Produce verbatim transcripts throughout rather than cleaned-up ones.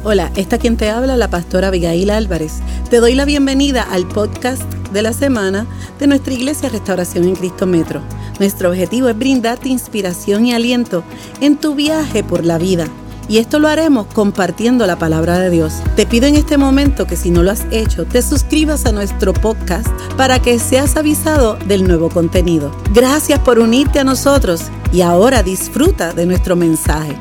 Hola, esta quien te habla, la pastora Abigail Álvarez. Te doy la bienvenida al podcast de la semana de nuestra iglesia Restauración en Cristo Metro. Nuestro objetivo es brindarte inspiración y aliento en tu viaje por la vida. Y esto lo haremos compartiendo la palabra de Dios. Te pido en este momento que si no lo has hecho, te suscribas a nuestro podcast para que seas avisado del nuevo contenido. Gracias por unirte a nosotros y ahora disfruta de nuestro mensaje.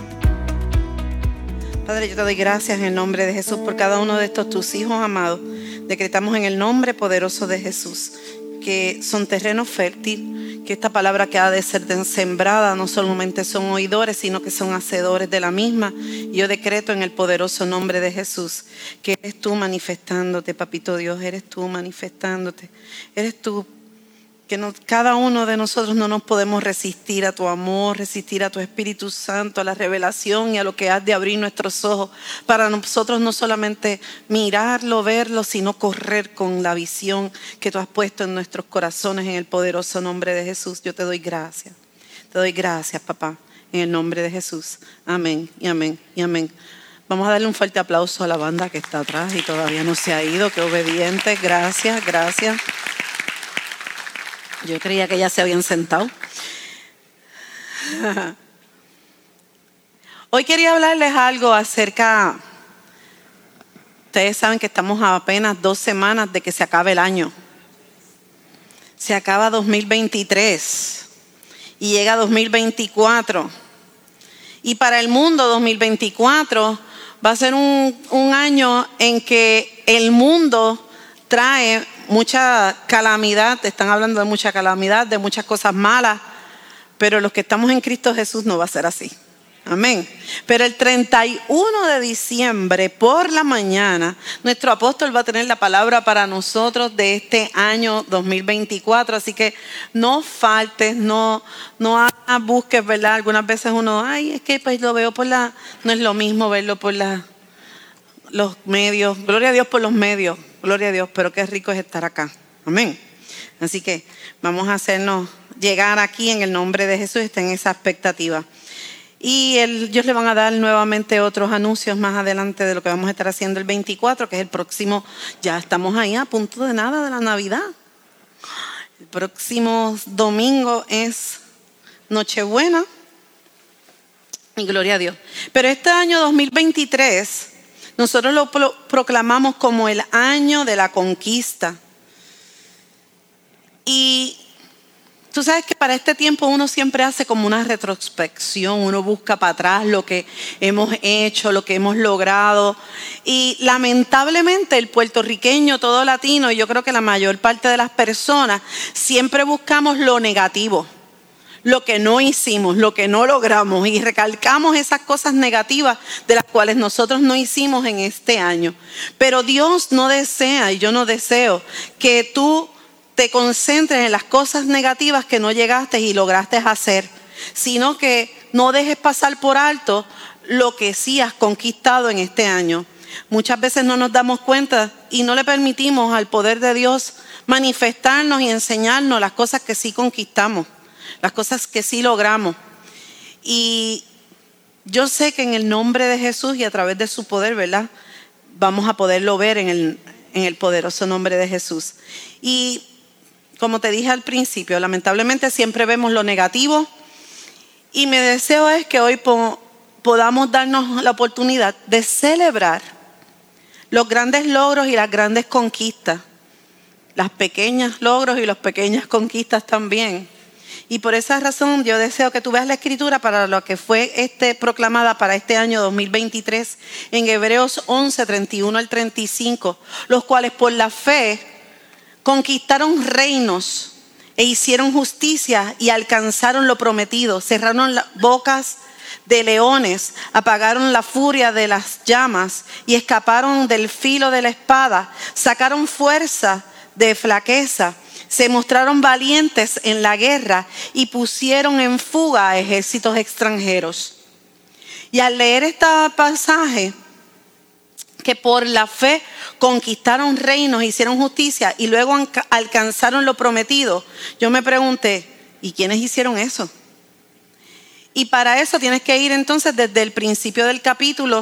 Padre, yo te doy gracias en el nombre de Jesús por cada uno de estos tus hijos amados. Decretamos en el nombre poderoso de Jesús que son terreno fértil, que esta palabra que ha de ser sembrada no solamente son oidores, sino que son hacedores de la misma. Y yo decreto en el poderoso nombre de Jesús que eres tú manifestándote, papito Dios, eres tú manifestándote, eres tú. Que no, cada uno de nosotros no nos podemos resistir a tu amor, resistir a tu Espíritu Santo, a la revelación y a lo que has de abrir nuestros ojos para nosotros no solamente mirarlo, verlo, sino correr con la visión que tú has puesto en nuestros corazones en el poderoso nombre de Jesús. Yo te doy gracias, te doy gracias, papá, en el nombre de Jesús. Amén y amén y amén. Vamos a darle un fuerte aplauso a la banda que está atrás y todavía no se ha ido. Qué obediente, gracias, gracias. Yo creía que ya se habían sentado. Hoy quería hablarles algo acerca. Ustedes saben que estamos a apenas dos semanas de que se acabe el año. Se acaba dos mil veintitrés y llega dos mil veinticuatro. Y para el mundo dos mil veinticuatro va a ser un, un año en que el mundo trae mucha calamidad. Están hablando de mucha calamidad, de muchas cosas malas, pero los que estamos en Cristo Jesús no va a ser así. Amén. Pero el treinta y uno de diciembre por la mañana, nuestro apóstol va a tener la palabra para nosotros de este año dos mil veinticuatro. Así que no faltes, no, no busques, ¿verdad? Algunas veces uno, ay, es que pues lo veo por la, no es lo mismo verlo por la, los medios. Gloria a Dios por los medios. Gloria a Dios, pero qué rico es estar acá. Amén. Así que vamos a hacernos llegar aquí en el nombre de Jesús. Está en esa expectativa. Y el, Dios le van a dar nuevamente otros anuncios más adelante de lo que vamos a estar haciendo el veinticuatro, que es el próximo. Ya estamos ahí a punto de nada de la Navidad. El próximo domingo es Nochebuena. Y gloria a Dios. Pero este año dos mil veintitrés... nosotros lo proclamamos como el año de la conquista. Y tú sabes que para este tiempo uno siempre hace como una retrospección, uno busca para atrás lo que hemos hecho, lo que hemos logrado. Y lamentablemente el puertorriqueño, todo latino, y yo creo que la mayor parte de las personas, siempre buscamos lo negativo. Lo que no hicimos, lo que no logramos, y recalcamos esas cosas negativas de las cuales nosotros no hicimos en este año. Pero Dios no desea, y yo no deseo, que tú te concentres en las cosas negativas que no llegaste y lograste hacer, sino que no dejes pasar por alto lo que sí has conquistado en este año. Muchas veces no nos damos cuenta y no le permitimos al poder de Dios manifestarnos y enseñarnos las cosas que sí conquistamos, las cosas que sí logramos. Y yo sé que en el nombre de Jesús y a través de su poder, ¿verdad? Vamos a poderlo ver en el, en el poderoso nombre de Jesús. Y como te dije al principio, lamentablemente siempre vemos lo negativo. Y mi deseo es que hoy po- podamos darnos la oportunidad de celebrar los grandes logros y las grandes conquistas. Las pequeñas logros y las pequeñas conquistas también. Y por esa razón yo deseo que tú veas la escritura para lo que fue este, proclamada para este año dos mil veintitrés en Hebreos once, treinta y uno al treinta y cinco, los cuales por la fe conquistaron reinos e hicieron justicia y alcanzaron lo prometido, cerraron las bocas de leones, apagaron la furia de las llamas y escaparon del filo de la espada, sacaron fuerza de flaqueza. Se mostraron valientes en la guerra y pusieron en fuga a ejércitos extranjeros. Y al leer este pasaje, que por la fe conquistaron reinos, hicieron justicia y luego alcanzaron lo prometido, yo me pregunté, ¿y quiénes hicieron eso? Y para eso tienes que ir entonces desde el principio del capítulo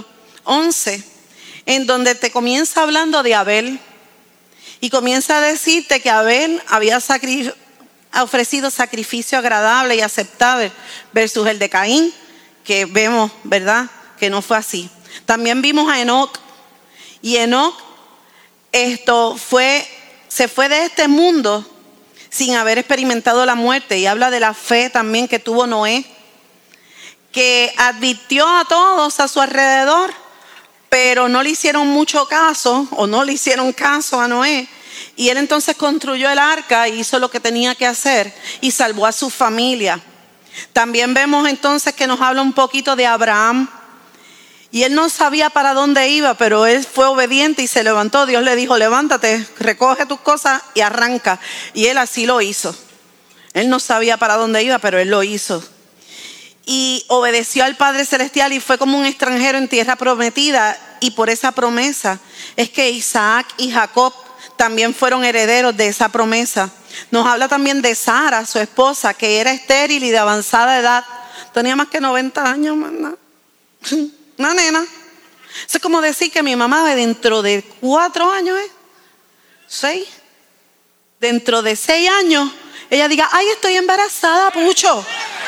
once, en donde te comienza hablando de Abel y comienza a decirte que Abel había sacri- ofrecido sacrificio agradable y aceptable versus el de Caín, que vemos, ¿verdad?, que no fue así. También vimos a Enoc, y Enoc esto fue, se fue de este mundo sin haber experimentado la muerte, y habla de la fe también que tuvo Noé, que advirtió a todos a su alrededor, pero no le hicieron mucho caso, o no le hicieron caso a Noé, y él entonces construyó el arca y hizo lo que tenía que hacer y salvó a su familia. También vemos entonces que nos habla un poquito de Abraham, y él no sabía para dónde iba, pero él fue obediente y se levantó. Dios le dijo: levántate, recoge tus cosas y arranca. Y él así lo hizo. Él no sabía para dónde iba, pero él lo hizo. Y obedeció al Padre Celestial y fue como un extranjero en tierra prometida. Y por esa promesa es que Isaac y Jacob también fueron herederos de esa promesa. Nos habla también de Sara, su esposa, que era estéril y de avanzada edad. Tenía más que noventa años, ¿verdad? Una nena. Eso es como decir que mi mamá dentro de cuatro años, ¿eh? Seis. Dentro de seis años, ella diga: ay, estoy embarazada, pucho.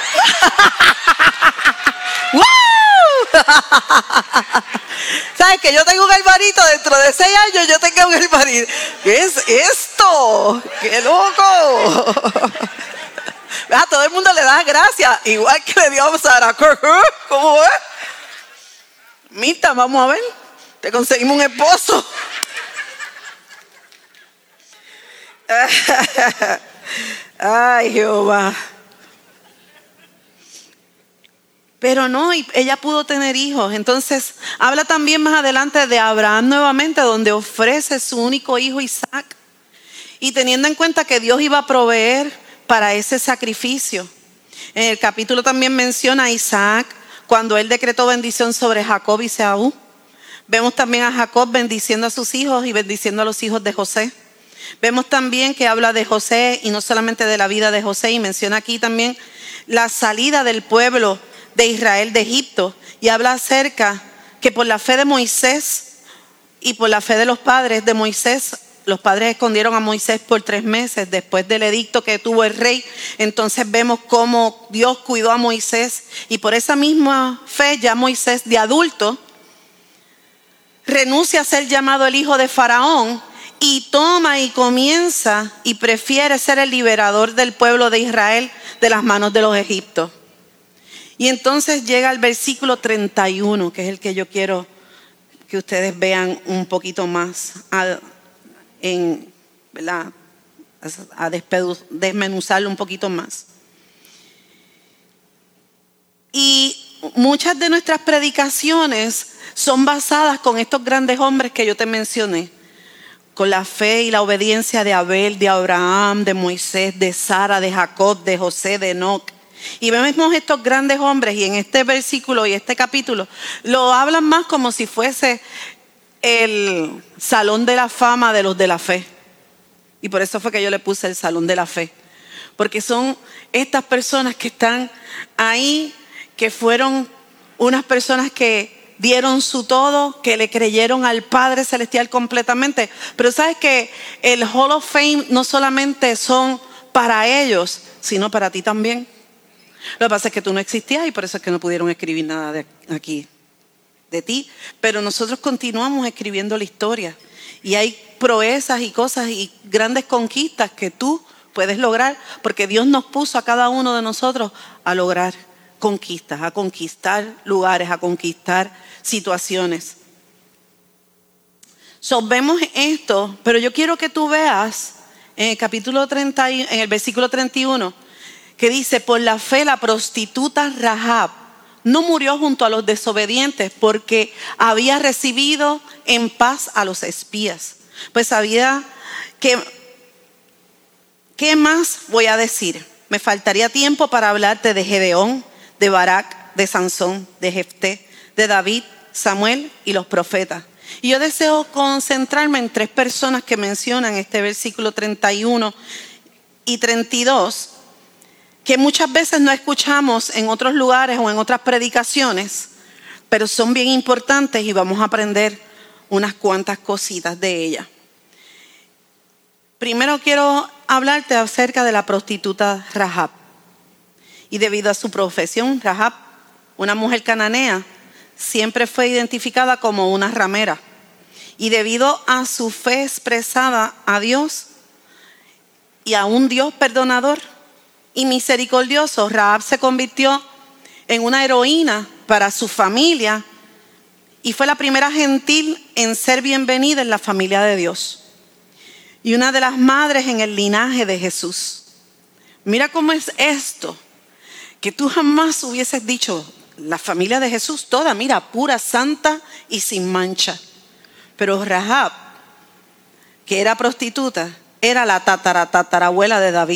¿Sabes que yo tengo un hermanito? Dentro de seis años yo tengo un hermanito. ¿Qué es esto? ¡Qué loco! A todo el mundo le da gracias, igual que le dio a Sara. ¿Cómo es? Mita, vamos a ver, te conseguimos un esposo. Ay, Jehová. Pero no, y ella pudo tener hijos. Entonces habla también más adelante de Abraham nuevamente, donde ofrece su único hijo Isaac, y teniendo en cuenta que Dios iba a proveer para ese sacrificio. En el capítulo también menciona a Isaac cuando él decretó bendición sobre Jacob y Esaú. Vemos también a Jacob bendiciendo a sus hijos y bendiciendo a los hijos de José. Vemos también que habla de José, y no solamente de la vida de José, y menciona aquí también la salida del pueblo de Israel de Egipto, y habla acerca que por la fe de Moisés y por la fe de los padres de Moisés, los padres escondieron a Moisés por tres meses después del edicto que tuvo el rey. Entonces vemos cómo Dios cuidó a Moisés, y por esa misma fe ya Moisés de adulto renuncia a ser llamado el hijo de Faraón y toma y comienza y prefiere ser el liberador del pueblo de Israel de las manos de los egipcios. Y entonces llega el versículo treinta y uno, que es el que yo quiero que ustedes vean un poquito más a, en, ¿verdad?, a desmenuzarlo un poquito más. Y muchas de nuestras predicaciones son basadas con estos grandes hombres que yo te mencioné, con la fe y la obediencia de Abel, de Abraham, de Moisés, de Sara, de Jacob, de José, de Enoc. Y vemos estos grandes hombres, y en este versículo y este capítulo lo hablan más como si fuese el salón de la fama de los de la fe. Y por eso fue que yo le puse el salón de la fe, porque son estas personas que están ahí, que fueron unas personas que dieron su todo, que le creyeron al Padre Celestial completamente. Pero sabes que el Hall of Fame no solamente son para ellos, sino para ti también. Lo que pasa es que tú no existías, y por eso es que no pudieron escribir nada de aquí de ti. Pero nosotros continuamos escribiendo la historia, y hay proezas y cosas y grandes conquistas que tú puedes lograr, porque Dios nos puso a cada uno de nosotros a lograr conquistas, a conquistar lugares, a conquistar situaciones. So, vemos esto, pero yo quiero que tú veas en el capítulo treinta, en el versículo treinta y uno, que dice: por la fe la prostituta Rahab no murió junto a los desobedientes, porque había recibido en paz a los espías. Pues sabía que, ¿qué más voy a decir? Me faltaría tiempo para hablarte de Gedeón, de Barak, de Sansón, de Jefté, de David, Samuel y los profetas. Y yo deseo concentrarme en tres personas que mencionan este versículo treinta y uno y treinta y dos, que muchas veces no escuchamos en otros lugares o en otras predicaciones, pero son bien importantes y vamos a aprender unas cuantas cositas de ella. Primero quiero hablarte acerca de la prostituta Rahab. Y debido a su profesión, Rahab, una mujer cananea, siempre fue identificada como una ramera. Y debido a su fe expresada a Dios y a un Dios perdonador y misericordioso, Rahab se convirtió en una heroína para su familia y fue la primera gentil en ser bienvenida en la familia de Dios. Y una de las madres en el linaje de Jesús. Mira cómo es esto, que tú jamás hubieses dicho, la familia de Jesús toda, mira, pura, santa y sin mancha. Pero Rahab, que era prostituta, era la tatara, tatarabuela de David.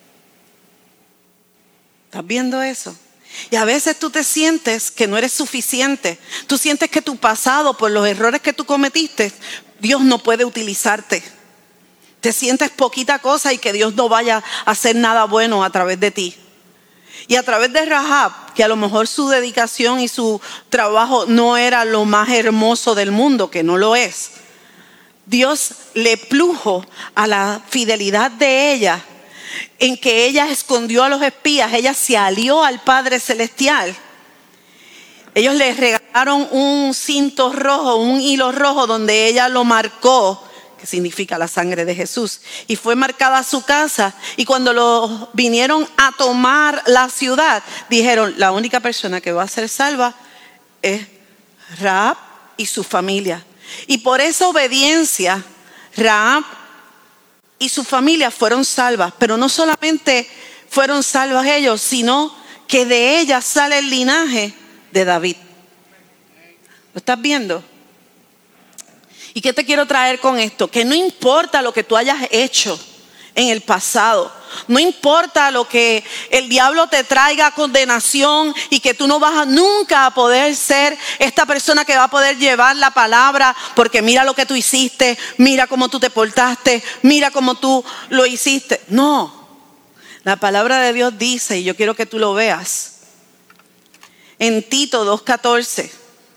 ¿Estás viendo eso? Y a veces tú te sientes que no eres suficiente. Tú sientes que tu pasado, por los errores que tú cometiste, Dios no puede utilizarte. Te sientes poquita cosa y que Dios no vaya a hacer nada bueno a través de ti. Y a través de Rahab, que a lo mejor su dedicación y su trabajo no era lo más hermoso del mundo, que no lo es, Dios le plujo a la fidelidad de ella, en que ella escondió a los espías, ella se alió al Padre Celestial. Ellos le regalaron un cinto rojo, un hilo rojo donde ella lo marcó, que significa la sangre de Jesús, y fue marcada su casa. Y cuando lo vinieron a tomar la ciudad, dijeron, la única persona que va a ser salva es Rahab y su familia. Y por esa obediencia, Rahab y su familia fueron salvas. Pero no solamente fueron salvas ellos, sino que de ella sale el linaje de David. ¿Lo estás viendo? ¿Y qué te quiero traer con esto? Que no importa lo que tú hayas hecho en el pasado, no importa lo que el diablo te traiga a condenación y que tú no vas a, nunca a poder ser esta persona que va a poder llevar la palabra, porque mira lo que tú hiciste, mira cómo tú te portaste, mira cómo tú lo hiciste. No, la palabra de Dios dice, y yo quiero que tú lo veas, en Tito dos catorce.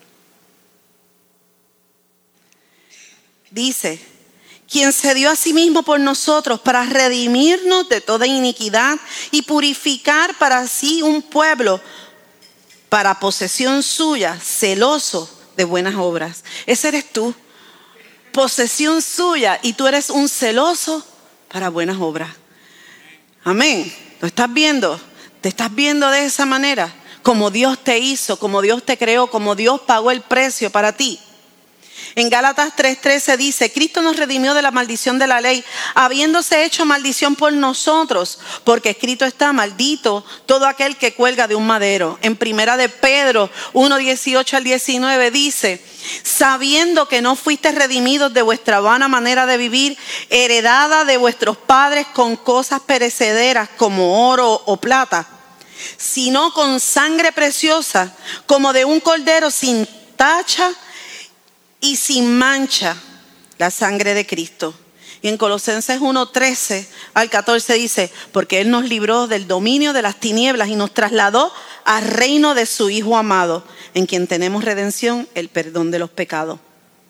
Dice, quien se dio a sí mismo por nosotros para redimirnos de toda iniquidad y purificar para sí un pueblo para posesión suya, celoso de buenas obras. Ese eres tú, posesión suya, y tú eres un celoso para buenas obras. Amén. ¿Lo estás viendo? ¿Te estás viendo de esa manera? Como Dios te hizo, como Dios te creó, como Dios pagó el precio para ti. En Gálatas tres trece dice, Cristo nos redimió de la maldición de la ley, habiéndose hecho maldición por nosotros, porque escrito está, maldito todo aquel que cuelga de un madero. En primera de Pedro uno dieciocho al diecinueve dice, sabiendo que no fuisteis redimidos de vuestra vana manera de vivir, heredada de vuestros padres con cosas perecederas como oro o plata, sino con sangre preciosa, como de un cordero sin tacha y sin mancha, la sangre de Cristo. Y en Colosenses uno trece al catorce dice, porque Él nos libró del dominio de las tinieblas y nos trasladó al reino de su Hijo amado, en quien tenemos redención, el perdón de los pecados.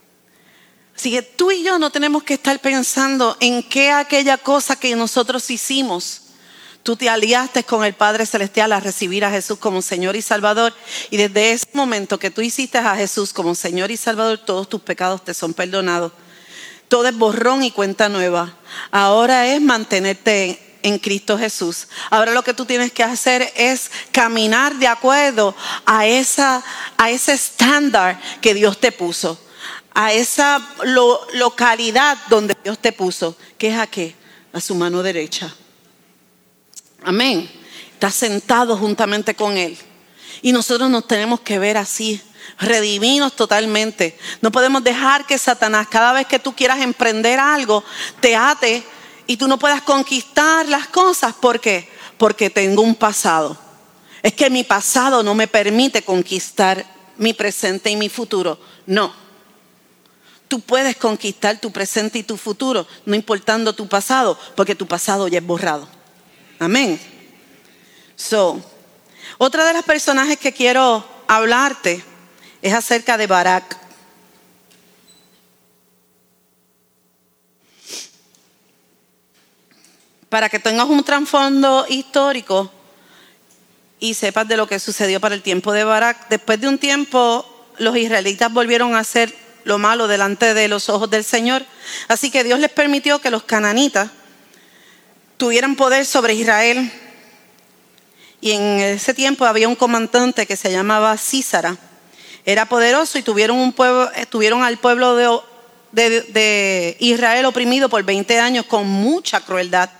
Así que tú y yo no tenemos que estar pensando en qué aquella cosa que nosotros hicimos. Tú te aliaste con el Padre Celestial a recibir a Jesús como Señor y Salvador. Y desde ese momento que tú hiciste a Jesús como Señor y Salvador, todos tus pecados te son perdonados. Todo es borrón y cuenta nueva. Ahora es mantenerte en Cristo Jesús. Ahora lo que tú tienes que hacer es caminar de acuerdo a, esa, a ese estándar que Dios te puso. A esa lo, localidad donde Dios te puso. ¿Qué es a qué? A su mano derecha. Amén. Estás sentado juntamente con Él. Y nosotros nos tenemos que ver así, redimidos totalmente. No podemos dejar que Satanás, cada vez que tú quieras emprender algo, te ate y tú no puedas conquistar las cosas. ¿Por qué? Porque tengo un pasado. Es que mi pasado no me permite conquistar mi presente y mi futuro. No. Tú puedes conquistar tu presente y tu futuro, no importando tu pasado, porque tu pasado ya es borrado. Amén. So, otra de las personajes que quiero hablarte Es acerca de Barak. Para que tengas un trasfondo histórico y sepas de lo que sucedió para el tiempo de Barak. Después de un tiempo, los israelitas volvieron a hacer lo malo delante de los ojos del Señor. Así que Dios les permitió que los cananitas tuvieran poder sobre Israel. Y en ese tiempo había un comandante que se llamaba Sísara. Era poderoso y tuvieron, un pueblo, tuvieron al pueblo de, de, de Israel oprimido por veinte años con mucha crueldad.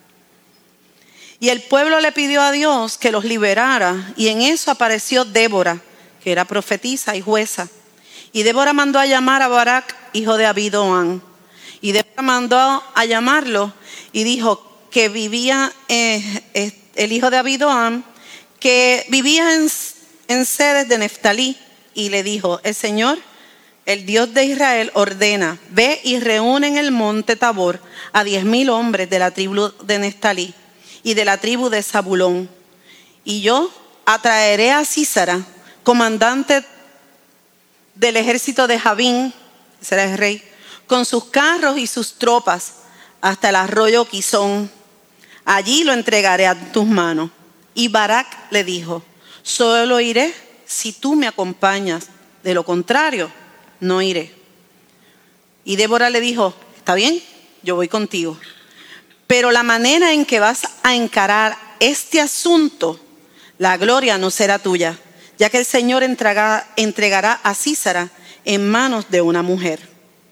Y el pueblo le pidió a Dios que los liberara, y en eso apareció Débora, que era profetisa y jueza. Y Débora mandó a llamar a Barak, hijo de Abidoam. Y Débora mandó a llamarlo y dijo que vivía, eh, eh, el hijo de Abidoam, que vivía en, en Cedes de Neftalí. Y le dijo: el Señor, el Dios de Israel, ordena: ve y reúne en el monte Tabor a diez mil hombres de la tribu de Neftalí y de la tribu de Zabulón. Y yo atraeré a Sísara, comandante del ejército de Javín, será el rey, con sus carros y sus tropas, hasta el arroyo Quizón. Allí lo entregaré a tus manos. Y Barak le dijo: solo iré si tú me acompañas, de lo contrario, no iré. Y Débora le dijo: está bien, yo voy contigo. Pero la manera en que vas a encarar este asunto, la gloria no será tuya, ya que el Señor entregará, entregará a Sísara en manos de una mujer.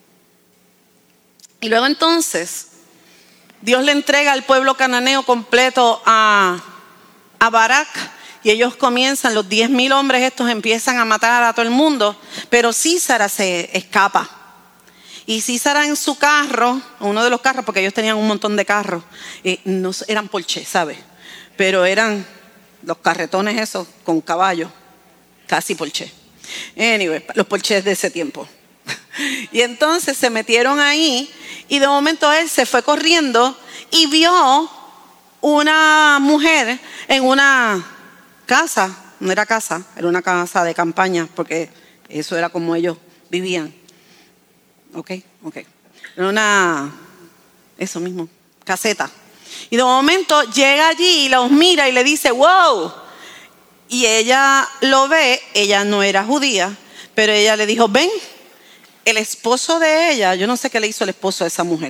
Y luego entonces, Dios le entrega al pueblo cananeo completo a, a Barak, y ellos comienzan, los diez mil hombres estos empiezan a matar a todo el mundo, pero Sísara se escapa. Y Sísara en su carro, uno de los carros, porque ellos tenían un montón de carros, eh, no eran Porsche, ¿sabes? Pero eran los carretones esos con caballos, casi Porsche. Anyway, los Porsches de ese tiempo. Y entonces se metieron ahí, y de momento él se fue corriendo y vio una mujer en una casa, no era casa, era una casa de campaña, porque eso era como ellos vivían. Ok, ok. Era una, eso mismo, caseta. Y de momento llega allí y los mira y le dice: wow. Y ella lo ve, ella no era judía, pero ella le dijo: ven, el esposo de ella, yo no sé qué le hizo el esposo a esa mujer.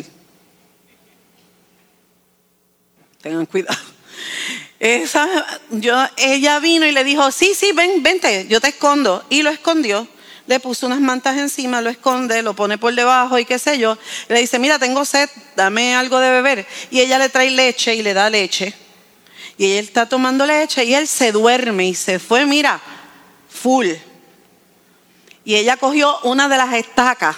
Tengan cuidado. Esa, yo, ella vino y le dijo: sí, sí, ven, vente, yo te escondo. Y lo escondió. Le puso unas mantas encima, lo esconde, lo pone por debajo y qué sé yo. Le dice: mira, tengo sed, dame algo de beber. Y ella le trae leche y le da leche. Y él está tomando leche y él se duerme y se fue, mira, full. Y ella cogió una de las estacas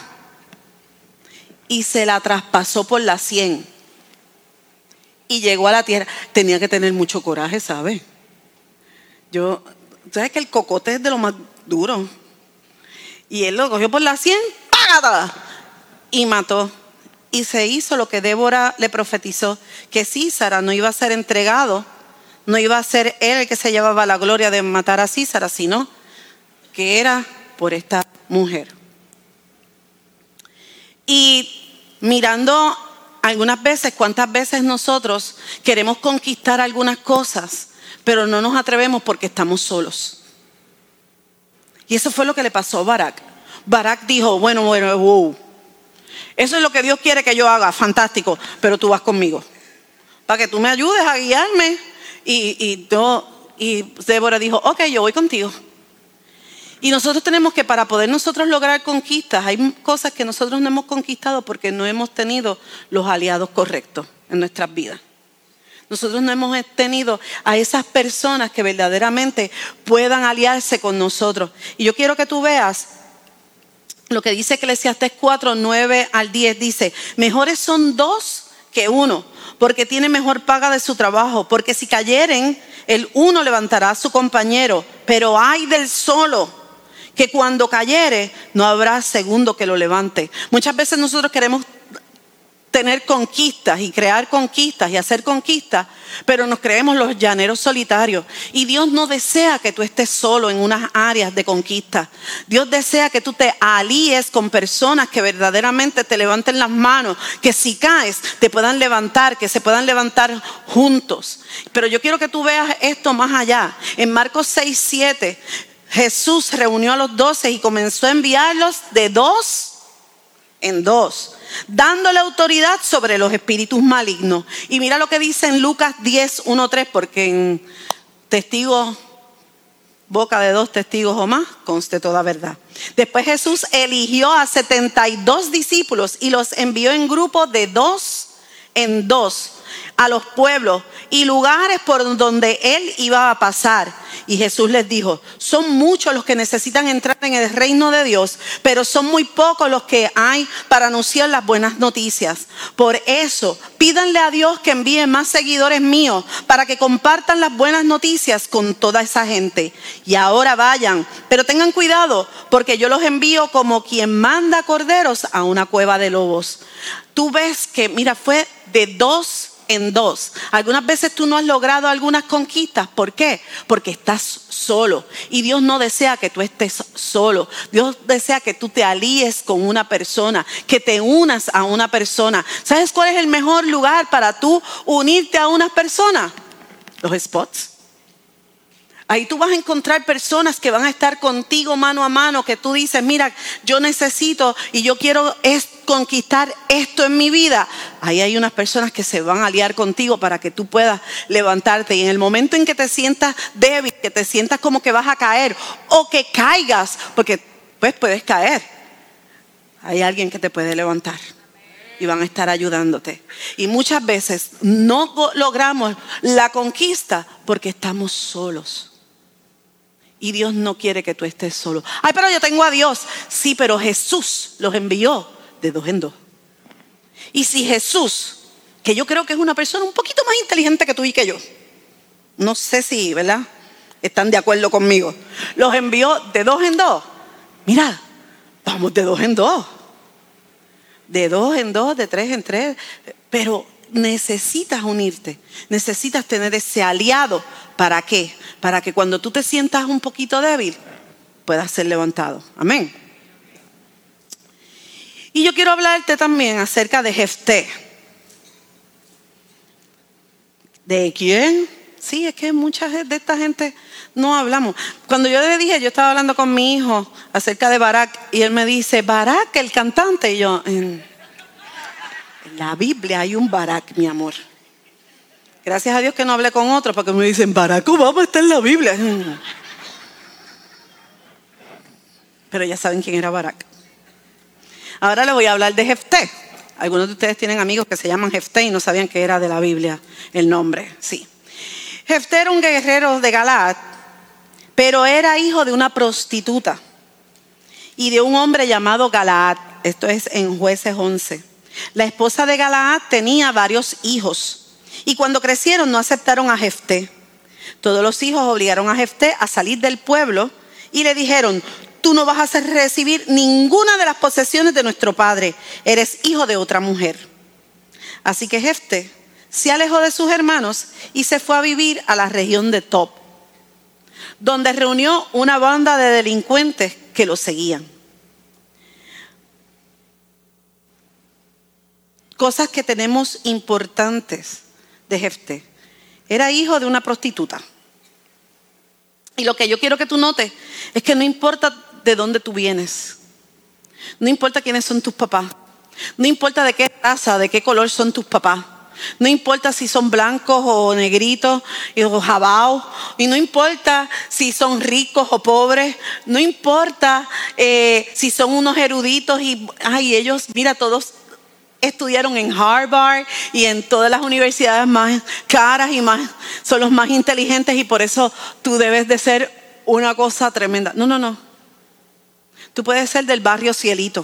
y se la traspasó por la sien. Y llegó a la tierra. Tenía que tener mucho coraje, ¿sabes? Yo, ¿sabes que el cocote es de lo más duro? Y él lo cogió por la sien, ¡págata! Y mató. Y se hizo lo que Débora le profetizó, que Sísara no iba a ser entregado, no iba a ser él el que se llevaba la gloria de matar a Sísara, sino que era por esta mujer. Y mirando algunas veces, cuántas veces nosotros queremos conquistar algunas cosas, pero no nos atrevemos porque estamos solos. Y eso fue lo que le pasó a Barak. Barak dijo: bueno, bueno, wow. Eso es lo que Dios quiere que yo haga, fantástico, pero tú vas conmigo. Para que tú me ayudes a guiarme. Y, y, yo, y Débora dijo: ok, yo voy contigo. Y nosotros tenemos que, para poder nosotros lograr conquistas, hay cosas que nosotros no hemos conquistado porque no hemos tenido los aliados correctos en nuestras vidas. Nosotros no hemos tenido a esas personas que verdaderamente puedan aliarse con nosotros. Y yo quiero que tú veas lo que dice Eclesiastés cuatro, nueve al diez. Dice: mejores son dos que uno, porque tiene mejor paga de su trabajo. Porque si cayeren, el uno levantará a su compañero. Pero ay del solo, que cuando cayere, no habrá segundo que lo levante. Muchas veces nosotros queremos tener conquistas y crear conquistas y hacer conquistas, pero nos creemos los llaneros solitarios. Y Dios no desea que tú estés solo en unas áreas de conquista. Dios desea que tú te alíes con personas que verdaderamente te levanten las manos, que si caes te puedan levantar, que se puedan levantar juntos. Pero yo quiero que tú veas esto más allá. En Marcos seis, siete, Jesús reunió a los doce y comenzó a enviarlos de dos en dos, dándole autoridad sobre los espíritus malignos. Y mira lo que dice en Lucas diez, uno, tres, porque en testigos, boca de dos testigos o más, conste toda verdad. Después Jesús eligió a setenta y dos discípulos y los envió en grupos de dos en dos a los pueblos y lugares por donde él iba a pasar. Y Jesús les dijo: son muchos los que necesitan entrar en el reino de Dios, pero son muy pocos los que hay para anunciar las buenas noticias. Por eso, pídanle a Dios que envíe más seguidores míos para que compartan las buenas noticias con toda esa gente. Y ahora vayan, pero tengan cuidado, porque yo los envío como quien manda corderos a una cueva de lobos. Tú ves que, mira, fue de dos en dos. Algunas veces tú no has logrado algunas conquistas. ¿Por qué? Porque estás solo. Y Dios no desea que tú estés solo. Dios desea que tú te alíes con una persona, que te unas a una persona. ¿Sabes cuál es el mejor lugar para tú unirte a unas personas? Los spots. Ahí tú vas a encontrar personas que van a estar contigo mano a mano, que tú dices: mira, yo necesito y yo quiero es conquistar esto en mi vida. Ahí hay unas personas que se van a aliar contigo para que tú puedas levantarte. Y en el momento en que te sientas débil, que te sientas como que vas a caer o que caigas, porque pues puedes caer, hay alguien que te puede levantar. Y van a estar ayudándote. Y muchas veces no logramos la conquista porque estamos solos. Y Dios no quiere que tú estés solo. Ay, pero yo tengo a Dios. Sí, pero Jesús los envió de dos en dos. Y si Jesús, que yo creo que es una persona un poquito más inteligente que tú y que yo, no sé si, ¿verdad?, están de acuerdo conmigo, los envió de dos en dos. Mira, vamos de dos en dos. De dos en dos, de tres en tres. Pero necesitas unirte, necesitas tener ese aliado. ¿Para qué? Para que cuando tú te sientas un poquito débil, puedas ser levantado. Amén. Y yo quiero hablarte también acerca de Jefté. ¿De quién? Sí, es que mucha de esta gente no hablamos. Cuando yo le dije, yo estaba hablando con mi hijo acerca de Barak, y él me dice: Barak, el cantante. Y yo, en, en la Biblia hay un Barak, mi amor. Gracias a Dios que no hablé con otros, porque me dicen: Barak Obama está en la Biblia. Pero ya saben quién era Barak. Ahora le voy a hablar de Jefté. Algunos de ustedes tienen amigos que se llaman Jefté y no sabían que era de la Biblia el nombre. Sí. Jefté era un guerrero de Galaad, pero era hijo de una prostituta y de un hombre llamado Galaad. Esto es en Jueces once. La esposa de Galaad tenía varios hijos. Y cuando crecieron no aceptaron a Jefté. Todos los hijos obligaron a Jefté a salir del pueblo y le dijeron: tú no vas a recibir ninguna de las posesiones de nuestro padre. Eres hijo de otra mujer. Así que Jefté se alejó de sus hermanos y se fue a vivir a la región de Tob, donde reunió una banda de delincuentes que lo seguían. Cosas que tenemos importantes de Jefté. Era hijo de una prostituta. Y lo que yo quiero que tú notes es que no importa de dónde tú vienes, no importa quiénes son tus papás, no importa de qué raza, de qué color son tus papás, no importa si son blancos o negritos o jabaos, y no importa si son ricos o pobres, no importa eh, si son unos eruditos y ay, ellos, mira, todos estudiaron en Harvard y en todas las universidades más caras y más, son los más inteligentes y por eso tú debes de ser una cosa tremenda. No, no, no. Tú puedes ser del barrio Cielito.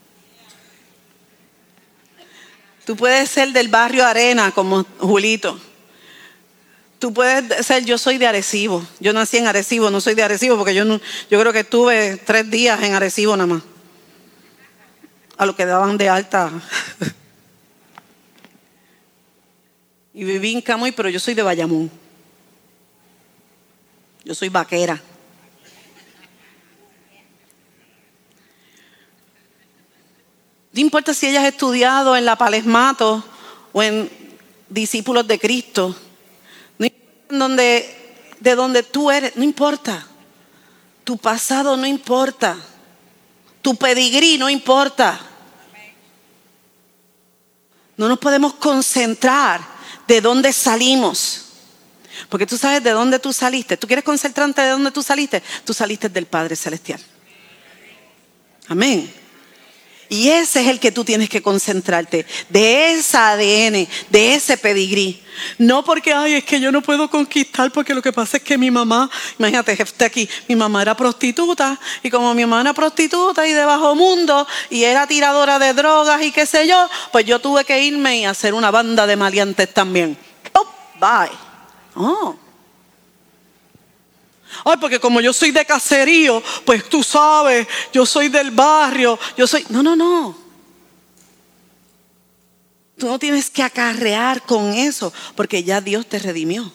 Tú puedes ser del barrio Arena como Julito. Tú puedes ser, yo soy de Arecibo. Yo nací en Arecibo, no soy de Arecibo porque yo, no, yo creo que estuve tres días en Arecibo nada más. A lo que daban de alta. Y viví en Camuy, pero yo soy de Bayamón. Yo soy vaquera. No importa si hayas estudiado en la Palesmato o en Discípulos de Cristo. No importa en donde, de donde tú eres, no importa. Tu pasado no importa. Tu pedigrí no importa. No nos podemos concentrar de dónde salimos. Porque tú sabes de dónde tú saliste. ¿Tú quieres concentrarte de dónde tú saliste? Tú saliste del Padre Celestial. Amén. Y ese es el que tú tienes que concentrarte. De esa A D N, de ese pedigrí. No porque, ay, es que yo no puedo conquistar porque lo que pasa es que mi mamá, imagínate, jefe aquí, mi mamá era prostituta. Y como mi mamá era prostituta y de bajo mundo y era tiradora de drogas y qué sé yo, pues yo tuve que irme y hacer una banda de maleantes también. Oh, bye. Oh. Ay, porque como yo soy de caserío, pues tú sabes, yo soy del barrio, yo soy... No, no, no. Tú no tienes que acarrear con eso, porque ya Dios te redimió.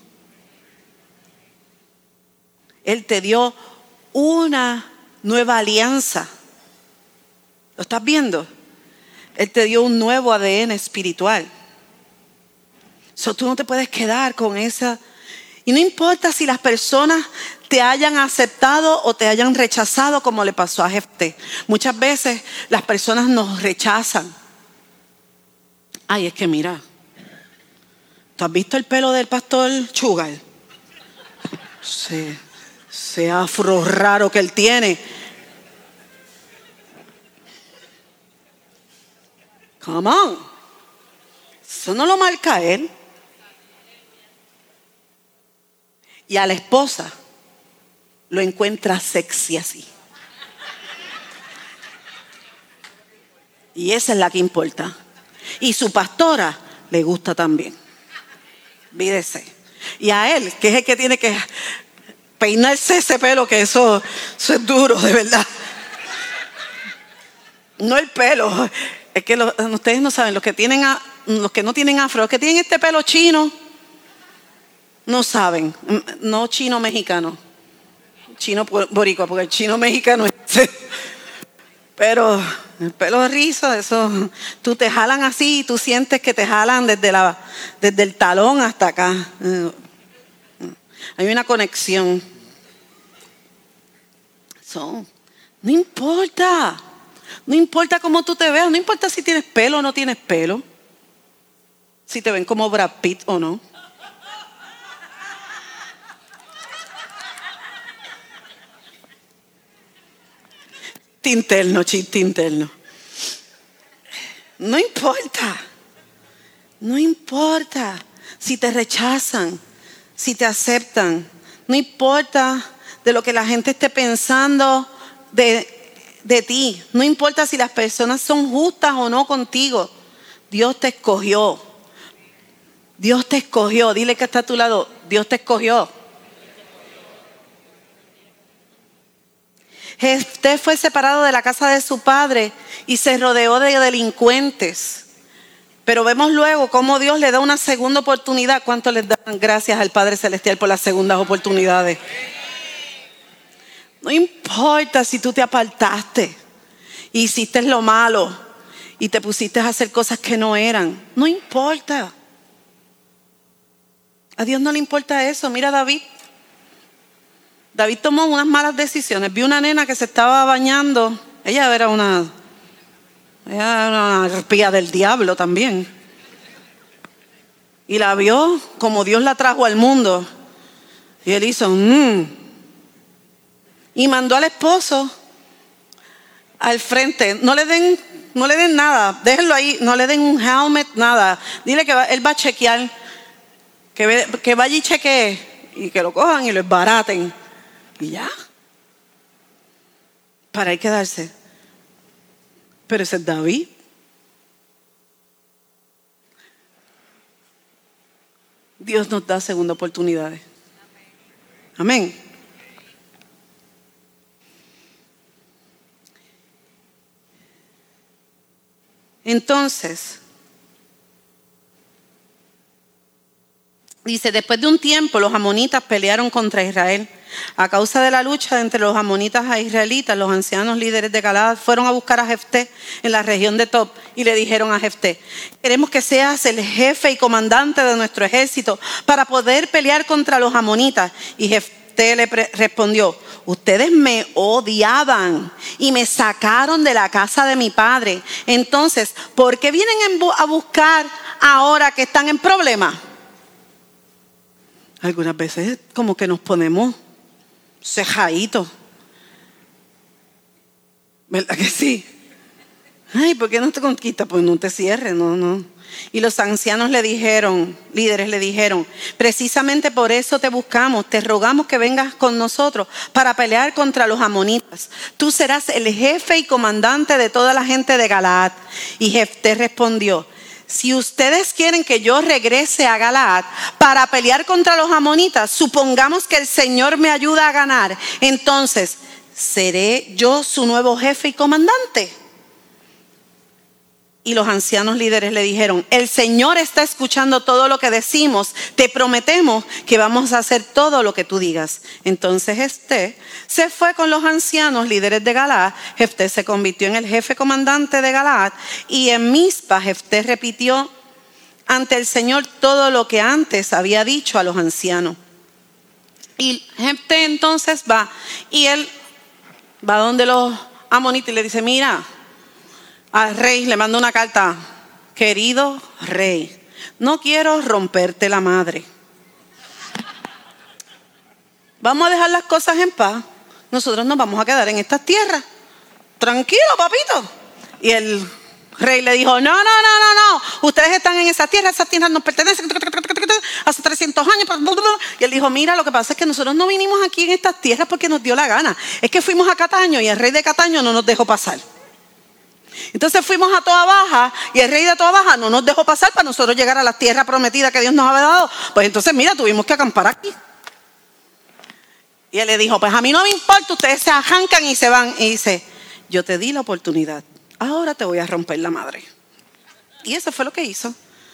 Él te dio una nueva alianza. ¿Lo estás viendo? Él te dio un nuevo A D N espiritual. So, tú no te puedes quedar con esa... Y no importa si las personas te hayan aceptado o te hayan rechazado, como le pasó a Jefté. Muchas veces las personas nos rechazan. Ay, es que mira, ¿tú has visto el pelo del pastor Chugal? Sí, ese afro raro que él tiene. Come on. Eso no lo marca él. Y a la esposa lo encuentra sexy así. Y esa es la que importa. Y su pastora le gusta también. Vídese. Y a él, que es el que tiene que peinarse ese pelo, que eso, eso es duro, de verdad. No el pelo. Es que lo, ustedes no saben, los que tienen a, los que no tienen afro, los que tienen este pelo chino, no saben. No chino mexicano. Chino boricua, porque el chino mexicano es... Pero el pelo rizo, eso, tú te jalan así y tú sientes que te jalan desde, la, desde el talón hasta acá. Hay una conexión. So, no importa. No importa cómo tú te veas. No importa si tienes pelo o no tienes pelo. Si te ven como Brad Pitt o no. Interno, chiste interno. No importa. No importa si te rechazan, si te aceptan. No importa de lo que la gente esté pensando de, de ti. No importa si las personas son justas o no contigo. Dios te escogió. Dios te escogió. Dile que está a tu lado. Dios te escogió. Jefté fue separado de la casa de su padre y se rodeó de delincuentes. Pero vemos luego cómo Dios le da una segunda oportunidad. ¿Cuánto les dan gracias al Padre Celestial por las segundas oportunidades? No importa si tú te apartaste y hiciste lo malo y te pusiste a hacer cosas que no eran. No importa. A Dios no le importa eso. Mira a David. David tomó unas malas decisiones. Vi una nena que se estaba bañando. Ella era una, ella era una arpía del diablo también. Y la vio como Dios la trajo al mundo. Y él hizo, mmm. Y mandó al esposo al frente. No le den, no le den nada. Déjenlo ahí. No le den un helmet, nada. Dile que va, él va a chequear. Que, ve, que vaya y chequee. Y que lo cojan y lo esbaraten. Y ya. Para ahí quedarse. Pero ese es David. Dios nos da segunda oportunidades. Amén. Entonces, Dice, después de un tiempo los amonitas pelearon contra Israel. A causa de la lucha entre los amonitas e israelitas, los ancianos líderes de Galaad fueron a buscar a Jefté en la región de Tob y le dijeron a Jefté: queremos que seas el jefe y comandante de nuestro ejército para poder pelear contra los amonitas. Y Jefté le respondió: ustedes me odiaban y me sacaron de la casa de mi padre. Entonces, ¿por qué vienen a buscar ahora que están en problemas? Algunas veces como que nos ponemos cejaditos. ¿Verdad que sí? Ay, ¿por qué no te conquistas? Pues no te cierres, no, no. Y los ancianos le dijeron, líderes le dijeron: precisamente por eso te buscamos, te rogamos que vengas con nosotros para pelear contra los amonitas. Tú serás el jefe y comandante de toda la gente de Galaad. Y Jefté respondió: si ustedes quieren que yo regrese a Galaad para pelear contra los amonitas, supongamos que el Señor me ayuda a ganar, entonces, ¿seré yo su nuevo jefe y comandante? Y los ancianos líderes le dijeron: el Señor está escuchando todo lo que decimos, te prometemos que vamos a hacer todo lo que tú digas. Entonces Jefté se fue con los ancianos líderes de Galaad. Jefté se convirtió en el jefe comandante de Galaad, y en Mizpa Jefté repitió ante el Señor todo lo que antes había dicho a los ancianos. Y Jefté entonces va, y él va donde los amonitas y le dice: mira, al rey le manda una carta: querido rey, no quiero romperte la madre. Vamos a dejar las cosas en paz. Nosotros nos vamos a quedar en estas tierras. Tranquilo, papito. Y el rey le dijo: no, no, no, no, no. Ustedes están en esas tierras, esas tierras nos pertenecen hace trescientos años. Y él dijo: mira, lo que pasa es que nosotros no vinimos aquí en estas tierras porque nos dio la gana. Es que fuimos a Cataño y el rey de Cataño no nos dejó pasar. Entonces fuimos a Toa Baja y el rey de Toa Baja no nos dejó pasar para nosotros llegar a la tierra prometida que Dios nos había dado. Pues entonces mira, tuvimos que acampar aquí. Y él le dijo: pues a mí no me importa, ustedes se arrancan y se van. Y dice: yo te di la oportunidad, ahora te voy a romper la madre. Y eso fue lo que hizo.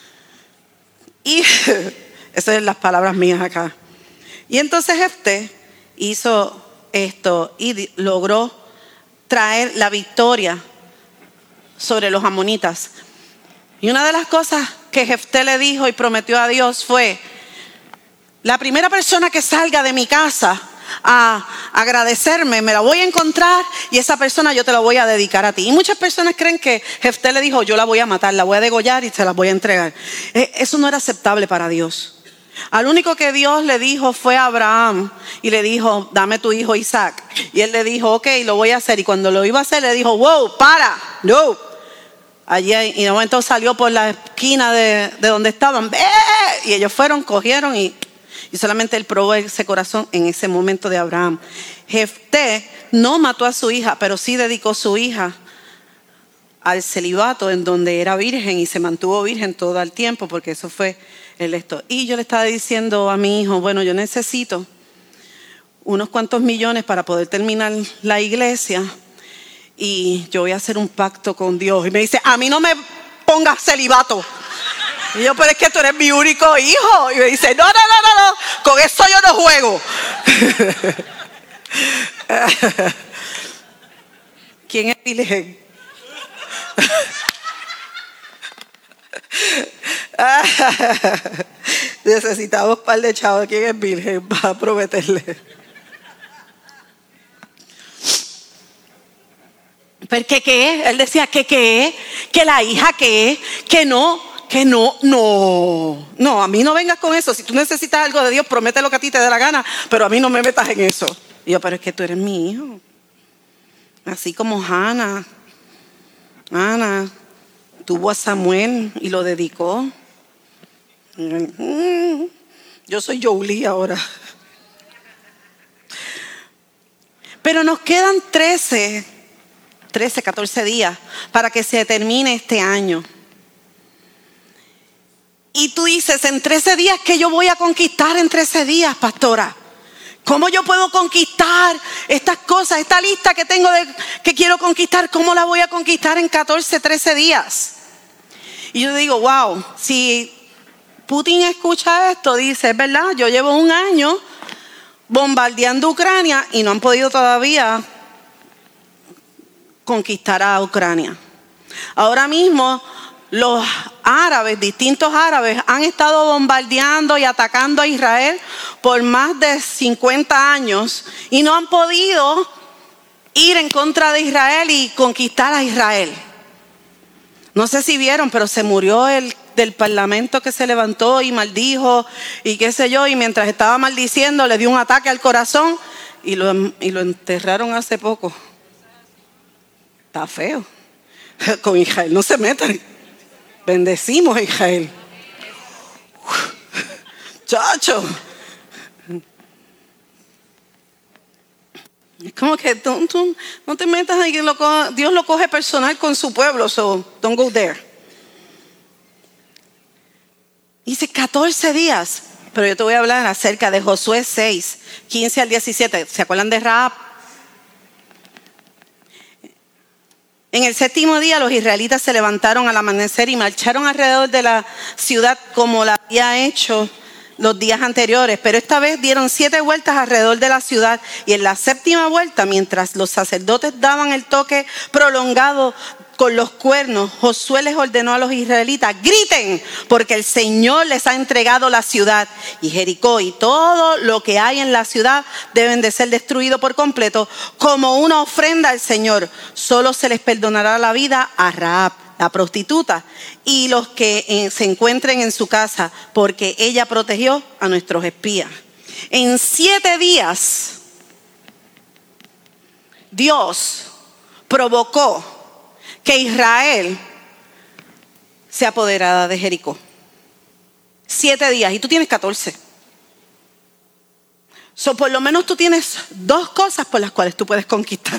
Y esas son las palabras mías acá. Y entonces Jefté hizo esto y logró traer la victoria sobre los amonitas. Y una de las cosas que Jefté le dijo y prometió a Dios fue: la primera persona que salga de mi casa a agradecerme, me la voy a encontrar y esa persona yo te la voy a dedicar a ti. Y muchas personas creen que Jefté le dijo: yo la voy a matar, la voy a degollar y se la voy a entregar. Eso no era aceptable para Dios. Al único que Dios le dijo fue a Abraham y le dijo: dame tu hijo Isaac. Y él le dijo: ok, lo voy a hacer. Y cuando lo iba a hacer le dijo: wow, para, no. Allí, y de momento salió por la esquina de, de donde estaban. ¡Eh! Y ellos fueron, cogieron y, y solamente él probó ese corazón en ese momento de Abraham. Jefté no mató a su hija, pero sí dedicó su hija al celibato, en donde era virgen y se mantuvo virgen todo el tiempo, porque eso fue el esto. Y yo le estaba diciendo a mi hijo: bueno, yo necesito unos cuantos millones para poder terminar la iglesia y yo voy a hacer un pacto con Dios. Y me dice: a mí no me pongas celibato. Y yo: pero es que tú eres mi único hijo. Y me dice: no, no, no, no, no, con eso yo no juego. ¿Quién es virgen? Necesitamos un par de chavos. ¿Quién es virgen? Para prometerle. ¿Pero qué qué? Él decía: ¿qué qué? ¿Que la hija qué? ¿Que no? ¿Que no? No. No, a mí no vengas con eso. Si tú necesitas algo de Dios, promete lo que a ti te dé la gana, pero a mí no me metas en eso. Y yo: pero es que tú eres mi hijo. Así como Hannah. Ana tuvo a Samuel y lo dedicó. Yo soy Jolie ahora. Pero nos quedan trece, trece, catorce días para que se termine este año. Y tú dices: en trece días, ¿qué yo voy a conquistar en trece días, pastora? ¿Cómo yo puedo conquistar estas cosas, esta lista que tengo de que quiero conquistar? ¿Cómo la voy a conquistar en catorce, trece días? Y yo digo: wow, si Putin escucha esto, dice, es verdad, yo llevo un año bombardeando Ucrania y no han podido todavía conquistar a Ucrania. Ahora mismo los árabes, distintos árabes, han estado bombardeando y atacando a Israel por más de cincuenta años y no han podido ir en contra de Israel y conquistar a Israel. No sé si vieron, pero se murió el del parlamento que se levantó y maldijo y qué sé yo, y mientras estaba maldiciendo le dio un ataque al corazón y lo, y lo enterraron hace poco. Está feo. Con Israel no se metan. Bendecimos a Israel. Chacho. Es como que tú, tú, no te metas ahí, que lo coja, Dios lo coge personal con su pueblo, so don't go there. Dice catorce días, pero yo te voy a hablar acerca de Josué seis, quince al diecisiete. ¿Se acuerdan de Rahab? En el séptimo día los israelitas se levantaron al amanecer y marcharon alrededor de la ciudad como la había hecho los días anteriores, pero esta vez dieron siete vueltas alrededor de la ciudad y en la séptima vuelta, mientras los sacerdotes daban el toque prolongado con los cuernos, Josué les ordenó a los israelitas: griten, porque el Señor les ha entregado la ciudad. Y Jericó y todo lo que hay en la ciudad deben de ser destruidos por completo como una ofrenda al Señor. Solo se les perdonará la vida a Rahab, la prostituta, y los que se encuentren en su casa, porque ella protegió a nuestros espías. En siete días, Dios provocó que Israel se apoderara de Jericó. Siete días, y tú tienes catorce. So, por lo menos tú tienes dos cosas por las cuales tú puedes conquistar.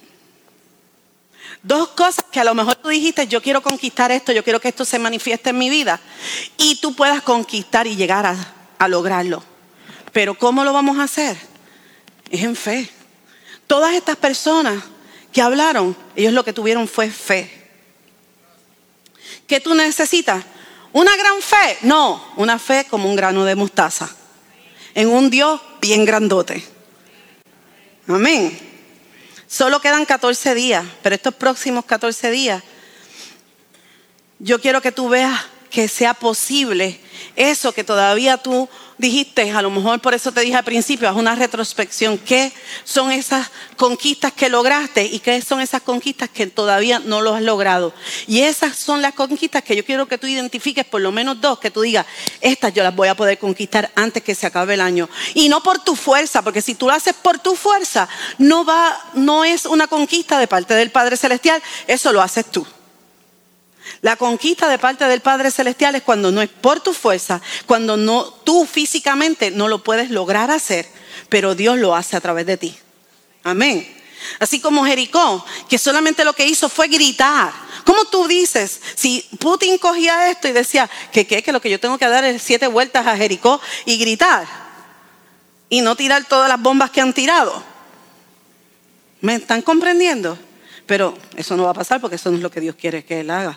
Dos cosas que a lo mejor tú dijiste: yo quiero conquistar esto, yo quiero que esto se manifieste en mi vida. Y tú puedas conquistar y llegar a, a lograrlo. Pero ¿cómo lo vamos a hacer? Es en fe. Todas estas personas que hablaron, ellos lo que tuvieron fue fe. ¿Qué tú necesitas? ¿Una gran fe? No, una fe como un grano de mostaza. En un Dios bien grandote. Amén. Solo quedan catorce días, pero estos próximos catorce días, yo quiero que tú veas que sea posible eso que todavía tú dijiste. A lo mejor por eso te dije al principio, haz una retrospección. ¿Qué son esas conquistas que lograste y qué son esas conquistas que todavía no lo has logrado? Y esas son las conquistas que yo quiero que tú identifiques, por lo menos dos, que tú digas: estas yo las voy a poder conquistar antes que se acabe el año. Y no por tu fuerza, porque si tú lo haces por tu fuerza, no va, no es una conquista de parte del Padre Celestial, eso lo haces tú. La conquista de parte del Padre Celestial es cuando no es por tu fuerza, cuando no, tú físicamente no lo puedes lograr hacer, pero Dios lo hace a través de ti. Amén. Así como Jericó, que solamente lo que hizo fue gritar. ¿Cómo tú dices? Si Putin cogía esto y decía que, que, que lo que yo tengo que dar es siete vueltas a Jericó y gritar y no tirar todas las bombas que han tirado. ¿Me están comprendiendo? Pero eso no va a pasar porque eso no es lo que Dios quiere que Él haga.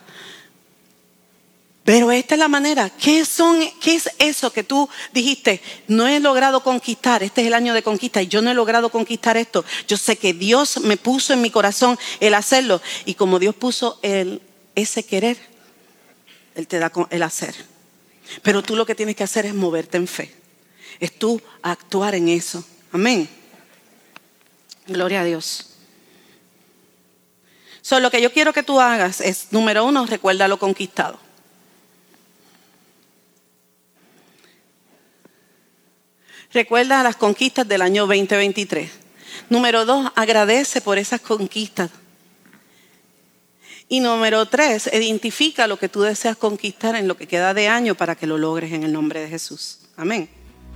Pero esta es la manera. ¿Qué son, qué es eso que tú dijiste? No he logrado conquistar. Este es el año de conquista y yo no he logrado conquistar esto. Yo sé que Dios me puso en mi corazón el hacerlo. Y como Dios puso el, ese querer, Él te da el hacer. Pero tú lo que tienes que hacer es moverte en fe. Es tú actuar en eso. Amén. Gloria a Dios. So, lo que yo quiero que tú hagas es, número uno, recuerda lo conquistado. Recuerda las conquistas del año veinte veintitrés. Número dos, agradece por esas conquistas. Y número tres, identifica lo que tú deseas conquistar en lo que queda de año para que lo logres en el nombre de Jesús. Amén.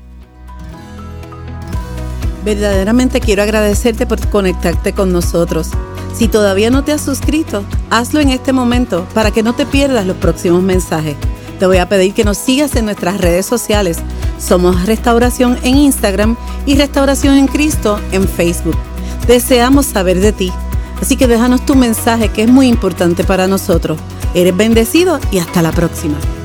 Verdaderamente quiero agradecerte por conectarte con nosotros. Si todavía no te has suscrito, hazlo en este momento para que no te pierdas los próximos mensajes. Te voy a pedir que nos sigas en nuestras redes sociales. Somos Restauración en Instagram y Restauración en Cristo en Facebook. Deseamos saber de ti, así que déjanos tu mensaje, que es muy importante para nosotros. Eres bendecido y hasta la próxima.